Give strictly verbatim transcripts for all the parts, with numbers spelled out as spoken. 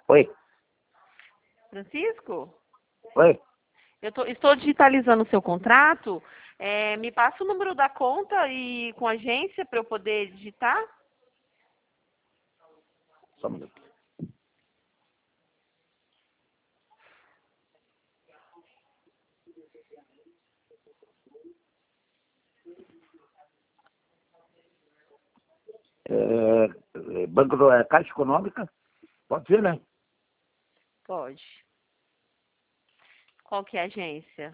Oi, Francisco? oi. Eu tô, estou digitalizando o seu contrato. É, me passa o número da conta e com a agência para eu poder digitar? Só um minuto. É, é, Banco do, é, Caixa Econômica, pode ser, né? Pode. Qual que é a agência?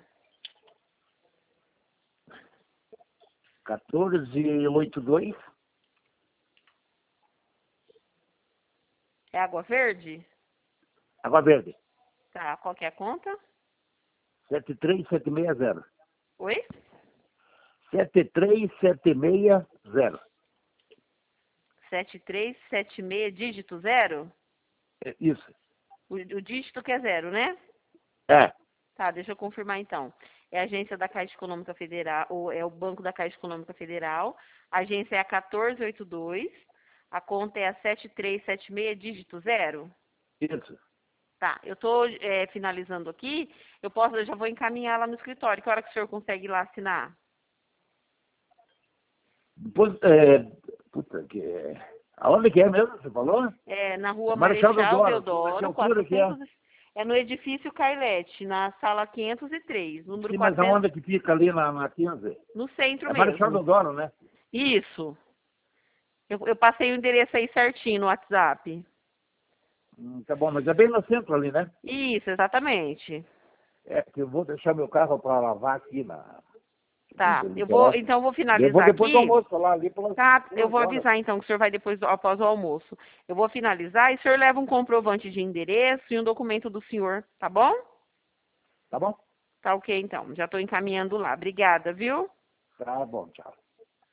quatorze oitenta e dois, É Água Verde? Água Verde, Tá, qual que é a conta? sete três sete seis zero. Oi? sete três sete seis zero. sete três sete seis, dígito zero? É, isso. O, o dígito que é zero, né? É, Tá, deixa eu confirmar então. É a agência da Caixa Econômica Federal, ou é o Banco da Caixa Econômica Federal. A agência é a quatorze oitenta e dois. A conta é a sete três sete seis, dígito zero? isso. Tá, eu tô é, finalizando aqui. Eu posso, eu já vou encaminhar lá no escritório. Que hora que o senhor consegue ir lá assinar? Depois, é, puta, que é... Aonde que é mesmo, você falou? É na É rua Marechal Marechal Deodoro. Que, que Deodoro, altura que é? quatrocentos. É no edifício Cailete, na sala quinhentos e três, número Sim, mas quatrocentos, aonde que fica ali na, na quinze? no centro É Marechal mesmo. Deodoro, né? Isso. Eu, eu passei o endereço aí certinho no WhatsApp. Hum, tá bom, mas é bem no centro ali, né? Isso, exatamente. É, que eu vou deixar meu carro para lavar aqui na... Tá. em Eu vou, Niterói. então eu vou Eu vou finalizar depois do aqui. almoço lá, ali pelas Tá, eu duas vou horas. avisar então que o senhor vai depois do- após o almoço. Eu vou finalizar e o senhor leva um comprovante de endereço e um documento do senhor, tá bom? Tá bom? Tá ok então. Já estou encaminhando lá. Obrigada, viu? Tá bom, tchau.